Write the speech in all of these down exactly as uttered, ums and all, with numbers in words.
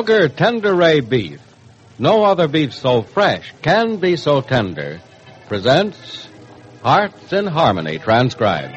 Kroger Tenderay Beef, no other beef so fresh can be so tender, presents Hearts in Harmony, transcribed.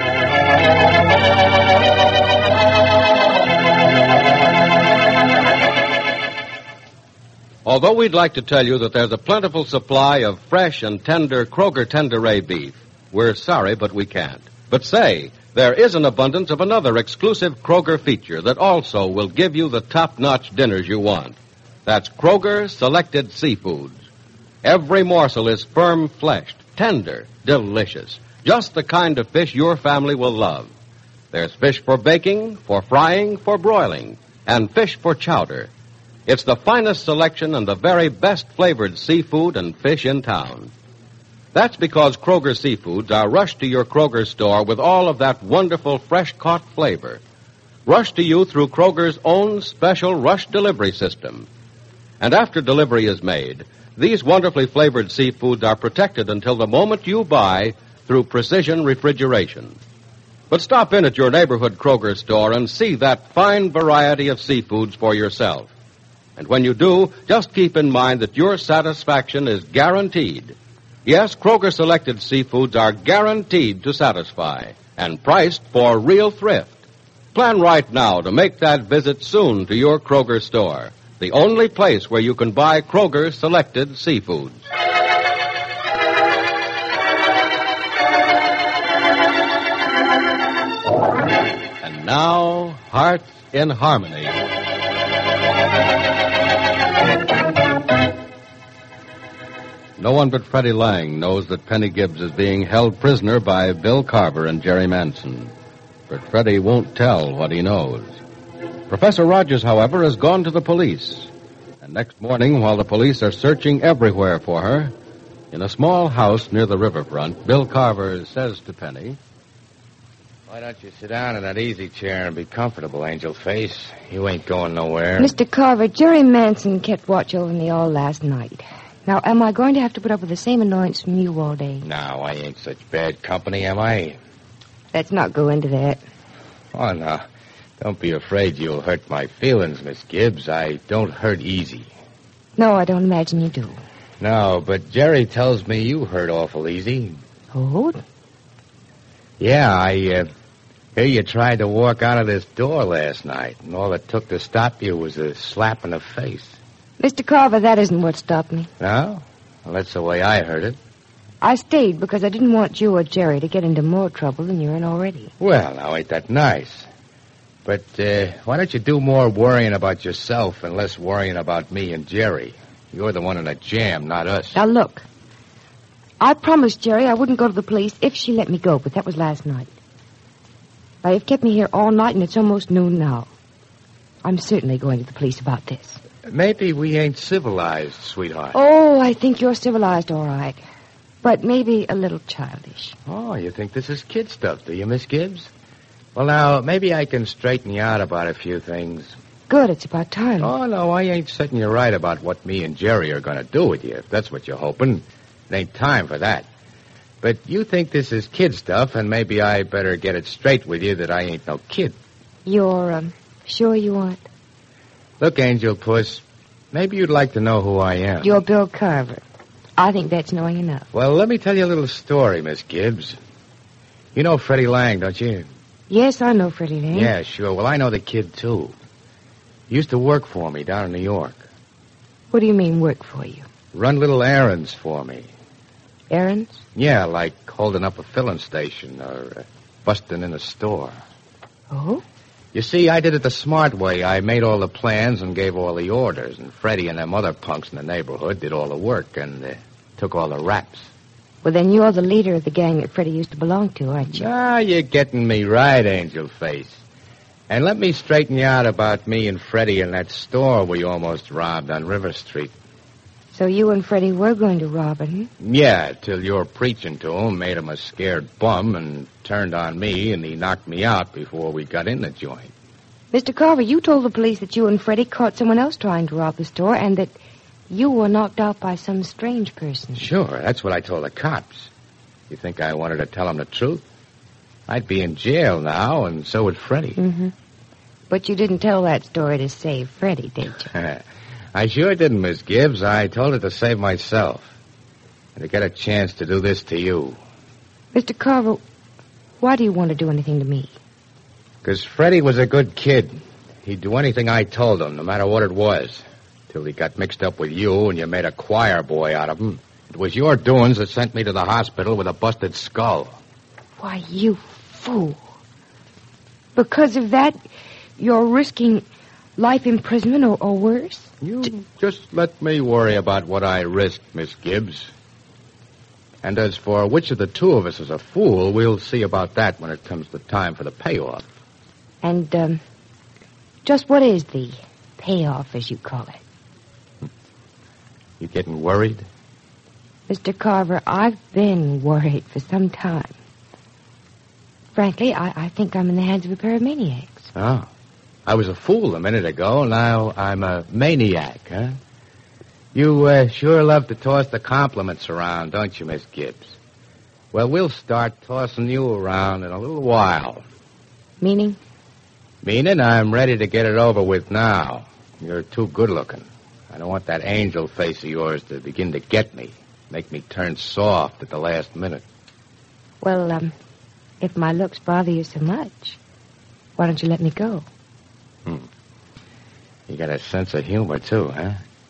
Although we'd like to tell you that there's a plentiful supply of fresh and tender Kroger Tenderay beef, we're sorry, but we can't. But say, there is an abundance of another exclusive Kroger feature that also will give you the top-notch dinners you want. That's Kroger Selected Seafoods. Every morsel is firm-fleshed, tender, delicious. Just the kind of fish your family will love. There's fish for baking, for frying, for broiling, and fish for chowder. It's the finest selection and the very best flavored seafood and fish in town. That's because Kroger Seafoods are rushed to your Kroger store with all of that wonderful fresh-caught flavor. Rushed to you through Kroger's own special rush delivery system. And after delivery is made, these wonderfully flavored seafoods are protected until the moment you buy through precision refrigeration. But stop in at your neighborhood Kroger store and see that fine variety of seafoods for yourself. And when you do, just keep in mind that your satisfaction is guaranteed. Yes, Kroger Selected Seafoods are guaranteed to satisfy and priced for real thrift. Plan right now to make that visit soon to your Kroger store, the only place where you can buy Kroger Selected Seafoods. And now, Hearts in Harmony. No one but Freddie Lang knows that Penny Gibbs is being held prisoner by Bill Carver and Jerry Manson. But Freddie won't tell what he knows. Professor Rogers, however, has gone to the police. And next morning, while the police are searching everywhere for her, in a small house near the riverfront, Bill Carver says to Penny, "Why don't you sit down in that easy chair and be comfortable, Angel Face? You ain't going nowhere." Mister Carver, Jerry Manson kept watch over me all last night. Now, am I going to have to put up with the same annoyance from you all day? No, I ain't such bad company, am I? Let's not go into that. Oh, no. Don't be afraid you'll hurt my feelings, Miss Gibbs. I don't hurt easy. No, I don't imagine you do. No, but Jerry tells me you hurt awful easy. Oh? Yeah, I uh, hear you tried to walk out of this door last night, and all it took to stop you was a slap in the face. Mister Carver, that isn't what stopped me. No? Well, that's the way I heard it. I stayed because I didn't want you or Jerry to get into more trouble than you're in already. Well, now, ain't that nice? But uh, why don't you do more worrying about yourself and less worrying about me and Jerry? You're the one in a jam, not us. Now, look. I promised Jerry I wouldn't go to the police if she let me go, but that was last night. Now, you've kept me here all night, and it's almost noon now. I'm certainly going to the police about this. Maybe we ain't civilized, sweetheart. Oh, I think you're civilized, all right. But maybe a little childish. Oh, you think this is kid stuff, do you, Miss Gibbs? Well, now, maybe I can straighten you out about a few things. Good, it's about time. Oh, no, I ain't setting you right about what me and Jerry are going to do with you, if that's what you're hoping. It ain't time for that. But you think this is kid stuff, and maybe I better get it straight with you that I ain't no kid. You're, um, sure you aren't? Look, Angel Puss, maybe you'd like to know who I am. You're Bill Carver. I think that's knowing enough. Well, let me tell you a little story, Miss Gibbs. You know Freddie Lang, don't you? Yes, I know Freddie Lang. Yeah, sure. Well, I know the kid, too. He used to work for me down in New York. What do you mean, work for you? Run little errands for me. Errands? Yeah, like holding up a filling station or uh, busting in a store. Oh? You see, I did it the smart way. I made all the plans and gave all the orders, and Freddie and them other punks in the neighborhood did all the work and uh, took all the raps. Well, then you're the leader of the gang that Freddie used to belong to, aren't you? Ah, you're getting me right, Angel Face. And let me straighten you out about me and Freddie in that store we almost robbed on River Street. So you and Freddie were going to rob him? Yeah, till your preaching to him made him a scared bum and turned on me, and he knocked me out before we got in the joint. Mister Carver, you told the police that you and Freddie caught someone else trying to rob the store and that you were knocked out by some strange person. Sure, that's what I told the cops. You think I wanted to tell them the truth? I'd be in jail now, and so would Freddie. Mm-hmm. But you didn't tell that story to save Freddie, did you? I sure didn't, Miss Gibbs. I told it to save myself. And to get a chance to do this to you. Mister Carver, why do you want to do anything to me? Because Freddie was a good kid. He'd do anything I told him, no matter what it was. Till he got mixed up with you and you made a choir boy out of him. It was your doings that sent me to the hospital with a busted skull. Why, you fool. Because of that, you're risking life imprisonment or, or worse? You D- just let me worry about what I risked, Miss Gibbs. And as for which of the two of us is a fool, we'll see about that when it comes the time for the payoff. And, um, just what is the payoff, as you call it? You getting worried? Mister Carver, I've been worried for some time. Frankly, I, I think I'm in the hands of a pair of maniacs. Oh. I was a fool a minute ago. Now I'm a maniac, huh? You uh, sure love to toss the compliments around, don't you, Miss Gibbs? Well, we'll start tossing you around in a little while. Meaning? Meaning I'm ready to get it over with now. You're too good-looking. I don't want that angel face of yours to begin to get me, make me turn soft at the last minute. Well, um, if my looks bother you so much, why don't you let me go? Hmm. You got a sense of humor, too, huh?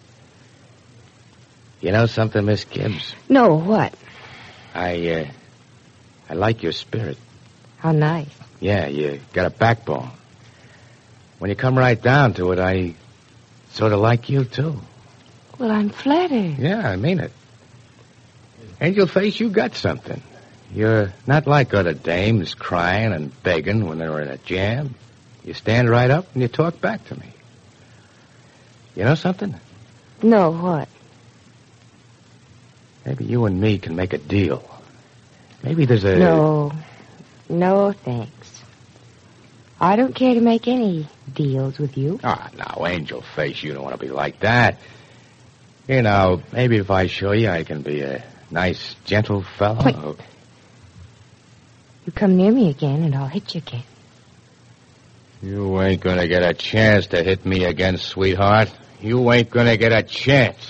You know something, Miss Gibbs? No, what? I, uh, I like your spirit. How nice. Yeah, you got a backbone. When you come right down to it, I sort of like you, too. Well, I'm flattered. Yeah, I mean it. Angel Face, you got something. You're not like other dames crying and begging when they're in a jam. You stand right up and you talk back to me. You know something? No, what? Maybe you and me can make a deal. Maybe there's a... No. No, thanks. I don't care to make any deals with you. Ah, now, Angel Face, you don't want to be like that. You know, maybe if I show you I can be a nice, gentle fellow. Wait. You come near me again and I'll hit you again. You ain't gonna get a chance to hit me again, sweetheart. You ain't gonna get a chance.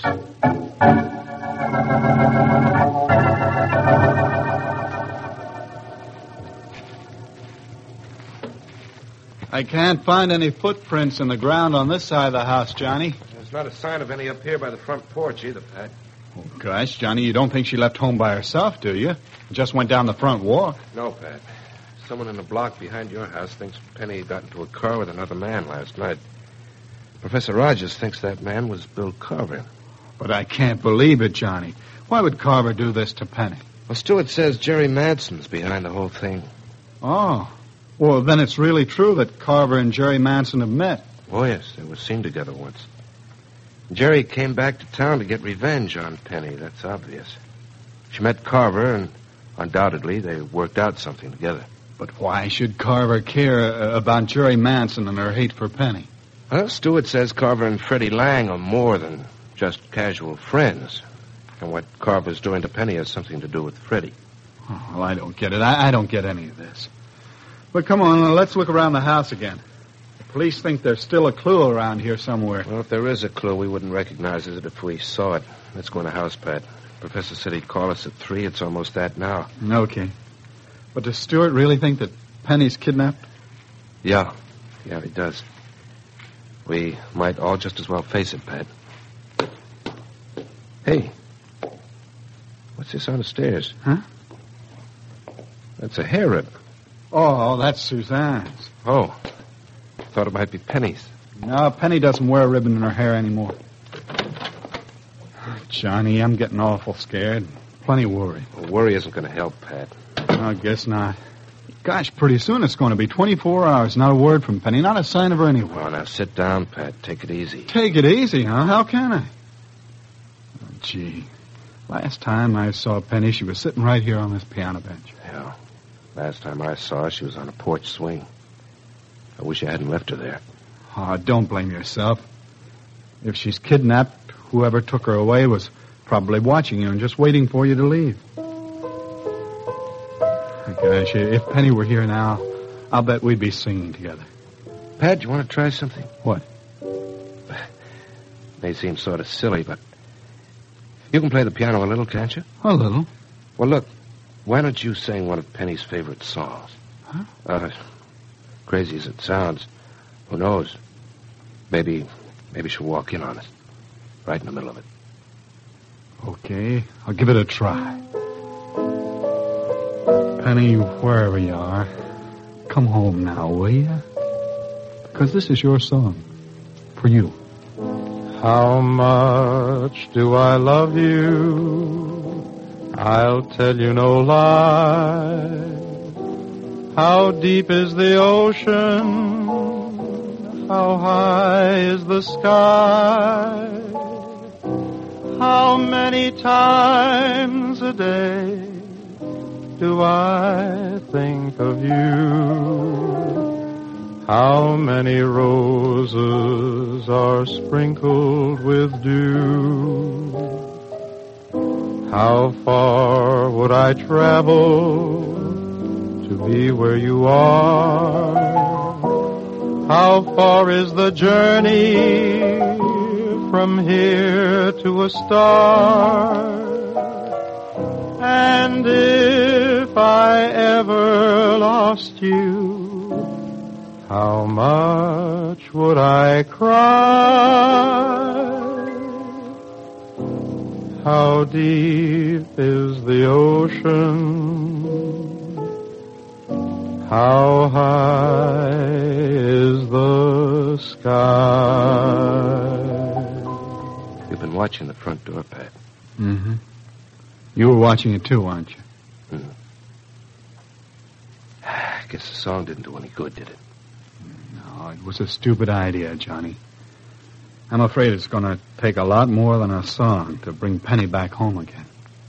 I can't find any footprints in the ground on this side of the house, Johnny. There's not a sign of any up here by the front porch either, Pat. Oh, gosh, Johnny, you don't think she left home by herself, do you? Just went down the front walk. No, Pat. Someone in the block behind your house thinks Penny got into a car with another man last night. Professor Rogers thinks that man was Bill Carver. But I can't believe it, Johnny. Why would Carver do this to Penny? Well, Stewart says Jerry Manson's behind the whole thing. Oh. Well, then it's really true that Carver and Jerry Manson have met. Oh, yes. They were seen together once. Jerry came back to town to get revenge on Penny. That's obvious. She met Carver, and undoubtedly they worked out something together. But why should Carver care uh, about Jerry Manson and her hate for Penny? Well, Stewart says Carver and Freddie Lang are more than just casual friends. And what Carver's doing to Penny has something to do with Freddie. Oh, well, I don't get it. I, I don't get any of this. But come on, let's look around the house again. The police think there's still a clue around here somewhere. Well, if there is a clue, we wouldn't recognize it if we saw it. Let's go in the house, Pat. Professor said he'd call us at three. It's almost that now. Okay. But does Stewart really think that Penny's kidnapped? Yeah. Yeah, he does. We might all just as well face it, Pat. Hey. What's this on the stairs? Huh? That's a hair ribbon. Oh, that's Suzanne's. Oh. Thought it might be Penny's. No, Penny doesn't wear a ribbon in her hair anymore. Johnny, I'm getting awful scared. Plenty worried. Well, worry isn't going to help, Pat. I guess not. Gosh, pretty soon it's going to be twenty-four hours. Not a word from Penny. Not a sign of her anywhere. Well, now sit down, Pat. Take it easy. Take it easy, huh? How can I? Oh, gee. Last time I saw Penny, she was sitting right here on this piano bench. Yeah. Last time I saw her, she was on a porch swing. I wish I hadn't left her there. Oh, don't blame yourself. If she's kidnapped, whoever took her away was probably watching you and just waiting for you to leave. Gosh, if Penny were here now, I'll bet we'd be singing together. Pat, you want to try something? What? May seem sort of silly, but you can play the piano a little, can't you? A little. Well, look, why don't you sing one of Penny's favorite songs? Huh? Uh, crazy as it sounds, who knows? Maybe, maybe she'll walk in on us, right in the middle of it. Okay, I'll give it a try. Penny, wherever you are, come home now, will you? Because this is your song. For you. How much do I love you? I'll tell you no lie. How deep is the ocean? How high is the sky? How many times a day do I think of you? How many roses are sprinkled with dew? How far would I travel to be where you are? How far is the journey from here to a star? And if I ever lost you, how much would I cry? How deep is the ocean? How high is the sky? You've been watching the front door, Pat. Mm-hmm. You were watching it too, aren't you? Hmm. I guess the song didn't do any good, did it? No, it was a stupid idea, Johnny. I'm afraid it's going to take a lot more than a song to bring Penny back home again.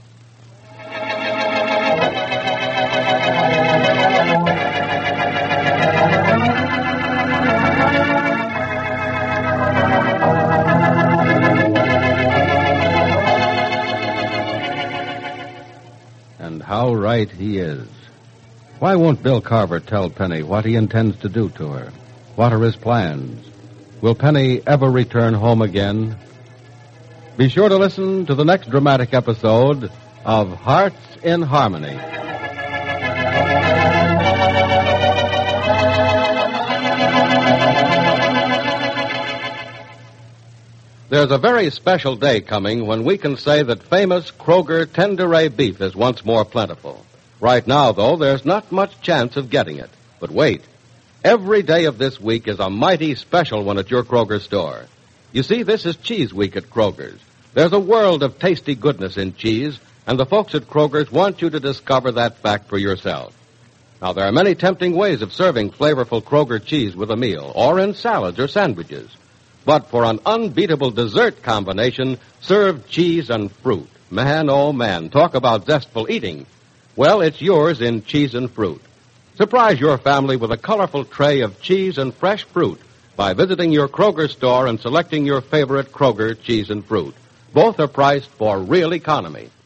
And how right he is. Why won't Bill Carver tell Penny what he intends to do to her? What are his plans? Will Penny ever return home again? Be sure to listen to the next dramatic episode of Hearts in Harmony. There's a very special day coming when we can say that famous Kroger Tenderay beef is once more plentiful. Right now, though, there's not much chance of getting it. But wait. Every day of this week is a mighty special one at your Kroger store. You see, this is Cheese Week at Kroger's. There's a world of tasty goodness in cheese, and the folks at Kroger's want you to discover that fact for yourself. Now, there are many tempting ways of serving flavorful Kroger cheese with a meal, or in salads or sandwiches. But for an unbeatable dessert combination, serve cheese and fruit. Man, oh man, talk about zestful eating. Well, it's yours in cheese and fruit. Surprise your family with a colorful tray of cheese and fresh fruit by visiting your Kroger store and selecting your favorite Kroger cheese and fruit. Both are priced for real economy.